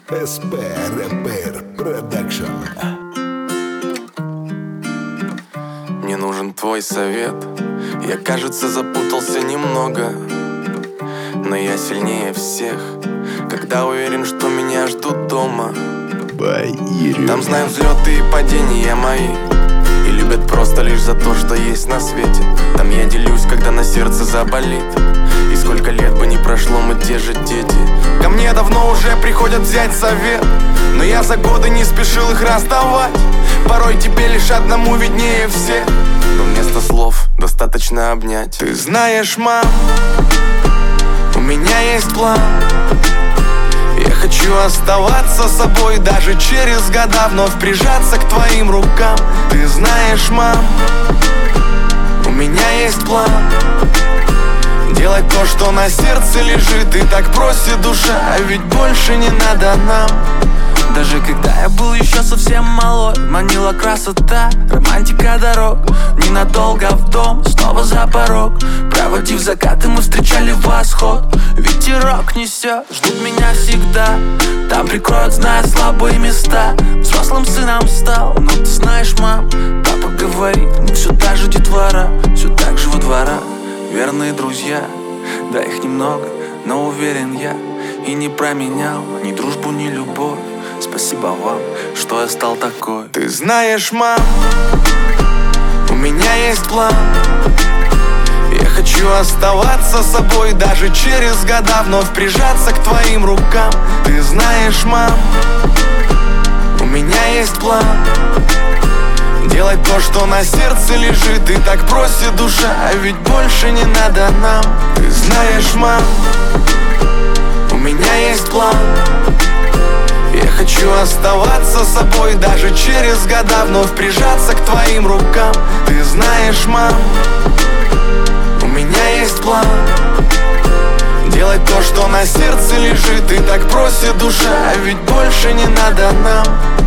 СП Рэпер Продакшн. Мне нужен твой совет. Я, кажется, запутался немного, но я сильнее всех, когда уверен, что меня ждут дома. Там знают взлеты и падения мои, и любят просто лишь за то, что есть на свете. Там я делюсь, когда на сердце заболит, и сколько лет бы не прошло, мы те же дети. Ко мне давно уже приходят взять совет, но я за годы не спешил их раздавать. Порой тебе лишь одному виднее всех, но вместо слов достаточно обнять. Ты знаешь, мам, у меня есть план. Я хочу оставаться собой даже через года, вновь прижаться к твоим рукам. Ты знаешь, мам, у меня есть план. Делать то, что на сердце лежит, и так просит душа, а ведь больше не надо нам. Даже когда я был еще совсем малой, манила красота, романтика дорог. Ненадолго в дом, снова за порог. Проводив закаты, мы встречали восход. Ветерок несет, ждут меня всегда. Там прикроют, зная слабые места. Взрослым сыном стал, но ты знаешь, мам, папа говорит, мы все та же детвора, все так же во дворах. Верные друзья, да их немного, но уверен я, и не променял ни дружбу, ни любовь. Спасибо вам, что я стал такой. Ты знаешь, мам, у меня есть план. Я хочу оставаться собой даже через года, вновь прижаться к твоим рукам. Ты знаешь, мам, у меня есть план. Делать то, что на сердце лежит, и так просит душа, а ведь больше не надо нам. Ты знаешь, мам, у меня есть план. Я хочу оставаться собой даже через года, вновь прижаться к твоим рукам. Ты знаешь, мам, у меня есть план. Делать то, что на сердце лежит, и так просит душа, а ведь больше не надо нам.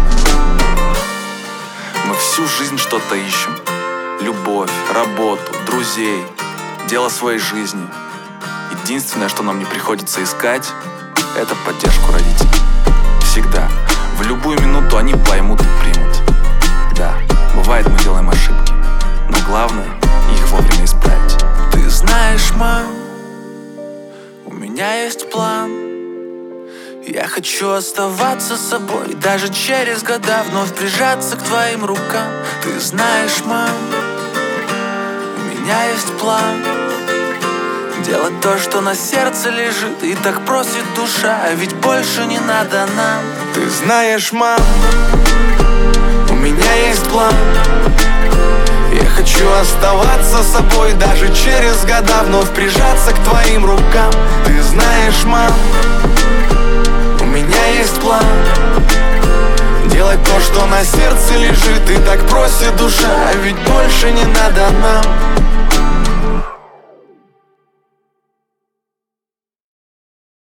Мы всю жизнь что-то ищем: любовь, работу, друзей, дело своей жизни. Единственное, что нам не приходится искать, это поддержку родителей. Всегда, в любую минуту они поймут и примут. Да, бывает, мы делаем ошибки, но главное их вовремя исправить. Ты знаешь, мам, у меня есть план. Я хочу оставаться собой даже через года, вновь прижаться к твоим рукам. Ты знаешь, мам, у меня есть план. Делать то, что на сердце лежит, и так просит душа, а ведь больше не надо нам. Ты знаешь, мам, у меня есть план. Я хочу оставаться собой даже через года, вновь прижаться к твоим рукам. Ты знаешь, мам, у меня есть план. Делать то, что на сердце лежит, и так просит душа, а ведь больше не надо нам.